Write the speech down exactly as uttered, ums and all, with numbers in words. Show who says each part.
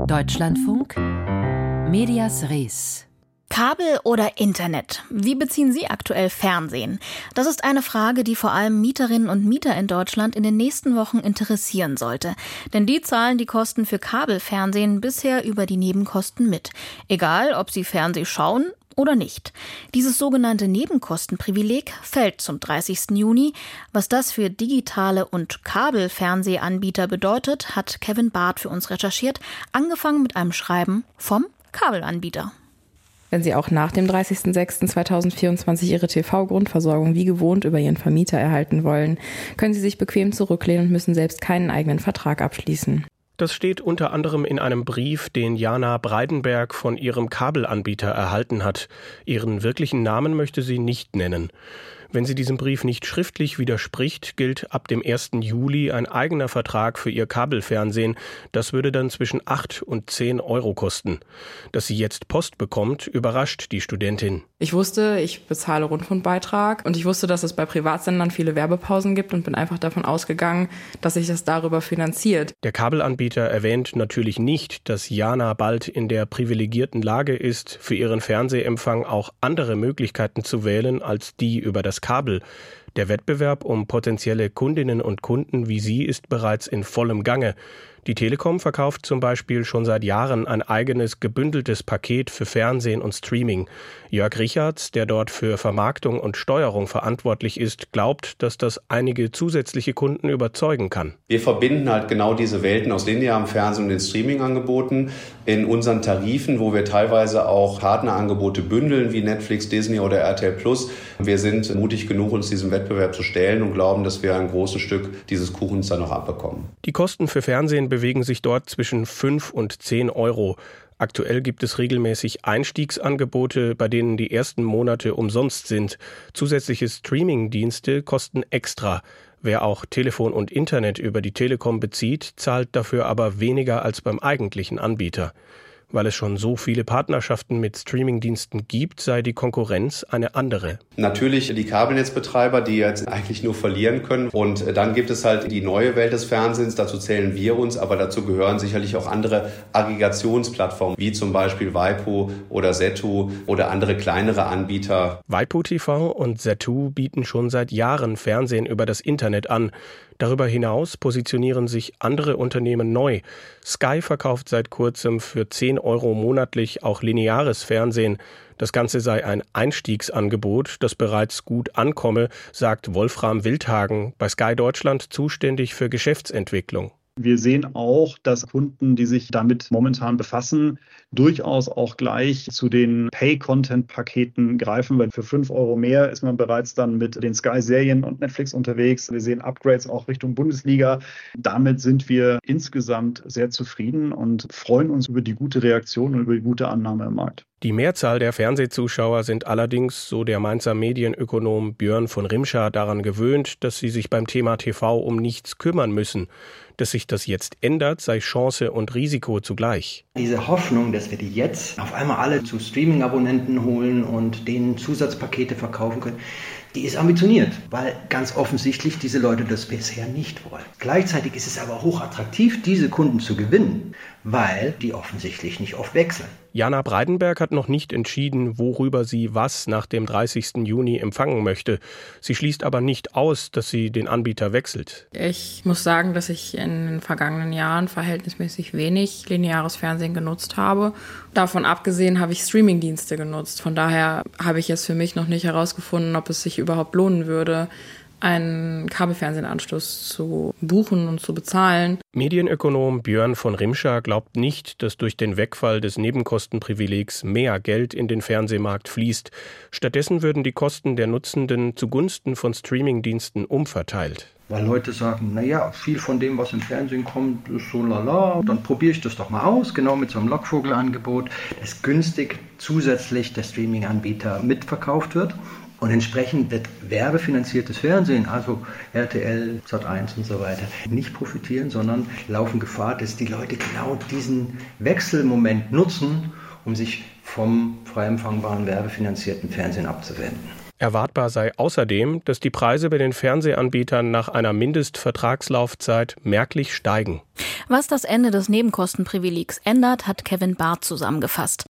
Speaker 1: Deutschlandfunk, Medias Res.
Speaker 2: Kabel oder Internet? Wie beziehen Sie aktuell Fernsehen? Das ist eine Frage, die vor allem Mieterinnen und Mieter in Deutschland in den nächsten Wochen interessieren sollte. Denn die zahlen die Kosten für Kabelfernsehen bisher über die Nebenkosten mit. Egal, ob sie Fernseh schauen oder nicht. Dieses sogenannte Nebenkostenprivileg fällt zum dreißigsten Juni. Was das für digitale und Kabelfernsehanbieter bedeutet, hat Kevin Barth für uns recherchiert, angefangen mit einem Schreiben vom Kabelanbieter.
Speaker 3: Wenn Sie auch nach dem dreißigsten sechsten zweitausendvierundzwanzig Ihre T V-Grundversorgung wie gewohnt über Ihren Vermieter erhalten wollen, können Sie sich bequem zurücklehnen und müssen selbst keinen eigenen Vertrag abschließen.
Speaker 4: Das steht unter anderem in einem Brief, den Jana Breidenberg von ihrem Kabelanbieter erhalten hat. Ihren wirklichen Namen möchte sie nicht nennen. Wenn sie diesem Brief nicht schriftlich widerspricht, gilt ab dem ersten Juli ein eigener Vertrag für ihr Kabelfernsehen. Das würde dann zwischen acht und zehn Euro kosten. Dass sie jetzt Post bekommt, überrascht die Studentin.
Speaker 3: Ich wusste, ich bezahle Rundfunkbeitrag und ich wusste, dass es bei Privatsendern viele Werbepausen gibt und bin einfach davon ausgegangen, dass sich das darüber finanziert.
Speaker 4: Der Kabelanbieter erwähnt natürlich nicht, dass Jana bald in der privilegierten Lage ist, für ihren Fernsehempfang auch andere Möglichkeiten zu wählen als die über das Kabel. Der Wettbewerb um potenzielle Kundinnen und Kunden wie sie ist bereits in vollem Gange. Die Telekom verkauft zum Beispiel schon seit Jahren ein eigenes gebündeltes Paket für Fernsehen und Streaming. Jörg Richards, der dort für Vermarktung und Steuerung verantwortlich ist, glaubt, dass das einige zusätzliche Kunden überzeugen kann.
Speaker 5: Wir verbinden halt genau diese Welten aus linearem Fernsehen und den Streaming-Angeboten in unseren Tarifen, wo wir teilweise auch Partnerangebote bündeln, wie Netflix, Disney oder R T L Plus. Wir sind mutig genug, uns diesem Wettbewerb zu stellen und glauben, dass wir ein großes Stück dieses Kuchens dann noch abbekommen.
Speaker 4: Die Kosten für Fernsehen bewegen sich dort zwischen fünf und zehn Euro. Aktuell gibt es regelmäßig Einstiegsangebote, bei denen die ersten Monate umsonst sind. Zusätzliche Streaming-Dienste kosten extra. Wer auch Telefon und Internet über die Telekom bezieht, zahlt dafür aber weniger als beim eigentlichen Anbieter. Weil es schon so viele Partnerschaften mit Streamingdiensten gibt, sei die Konkurrenz eine andere.
Speaker 5: Natürlich die Kabelnetzbetreiber, die jetzt eigentlich nur verlieren können. Und dann gibt es halt die neue Welt des Fernsehens, dazu zählen wir uns, aber dazu gehören sicherlich auch andere Aggregationsplattformen, wie zum Beispiel Waipu oder Zetu oder andere kleinere Anbieter.
Speaker 4: Waipu T V und Zetu bieten schon seit Jahren Fernsehen über das Internet an. Darüber hinaus positionieren sich andere Unternehmen neu. Sky verkauft seit kurzem für zehn Euro monatlich auch lineares Fernsehen. Das Ganze sei ein Einstiegsangebot, das bereits gut ankomme, sagt Wolfram Wildhagen, bei Sky Deutschland zuständig für Geschäftsentwicklung.
Speaker 6: Wir sehen auch, dass Kunden, die sich damit momentan befassen, durchaus auch gleich zu den Pay-Content-Paketen greifen, weil für fünf Euro mehr ist man bereits dann mit den Sky-Serien und Netflix unterwegs. Wir sehen Upgrades auch Richtung Bundesliga. Damit sind wir insgesamt sehr zufrieden und freuen uns über die gute Reaktion und über die gute Annahme im Markt.
Speaker 4: Die Mehrzahl der Fernsehzuschauer sind allerdings, so der Mainzer Medienökonom Björn von Rimscher, daran gewöhnt, dass sie sich beim Thema T V um nichts kümmern müssen. Dass sich das jetzt ändert, sei Chance und Risiko zugleich.
Speaker 7: Diese Hoffnung, dass wir die jetzt auf einmal alle zu Streaming-Abonnenten holen und denen Zusatzpakete verkaufen können, die ist ambitioniert, weil ganz offensichtlich diese Leute das bisher nicht wollen. Gleichzeitig ist es aber hochattraktiv, diese Kunden zu gewinnen, weil die offensichtlich nicht oft wechseln.
Speaker 4: Jana Breidenberg hat noch nicht entschieden, worüber sie was nach dem dreißigsten Juni empfangen möchte. Sie schließt aber nicht aus, dass sie den Anbieter wechselt.
Speaker 3: Ich muss sagen, dass ich in den vergangenen Jahren verhältnismäßig wenig lineares Fernsehen genutzt habe. Davon abgesehen habe ich Streamingdienste genutzt. Von daher habe ich jetzt für mich noch nicht herausgefunden, ob es sich überhaupt lohnen würde, einen Kabelfernsehanschluss zu buchen und zu bezahlen.
Speaker 4: Medienökonom Björn von Rimscher glaubt nicht, dass durch den Wegfall des Nebenkostenprivilegs mehr Geld in den Fernsehmarkt fließt. Stattdessen würden die Kosten der Nutzenden zugunsten von Streamingdiensten umverteilt.
Speaker 7: Weil Leute sagen, naja, viel von dem, was im Fernsehen kommt, ist so lala, dann probiere ich das doch mal aus, genau mit so einem Lockvogelangebot, das günstig zusätzlich der Streaminganbieter mitverkauft wird. Und entsprechend wird werbefinanziertes Fernsehen, also R T L, Sat eins und so weiter, nicht profitieren, sondern laufen Gefahr, dass die Leute genau diesen Wechselmoment nutzen, um sich vom frei empfangbaren werbefinanzierten Fernsehen abzuwenden.
Speaker 4: Erwartbar sei außerdem, dass die Preise bei den Fernsehanbietern nach einer Mindestvertragslaufzeit merklich steigen.
Speaker 2: Was das Ende des Nebenkostenprivilegs ändert, hat Kevin Barth zusammengefasst.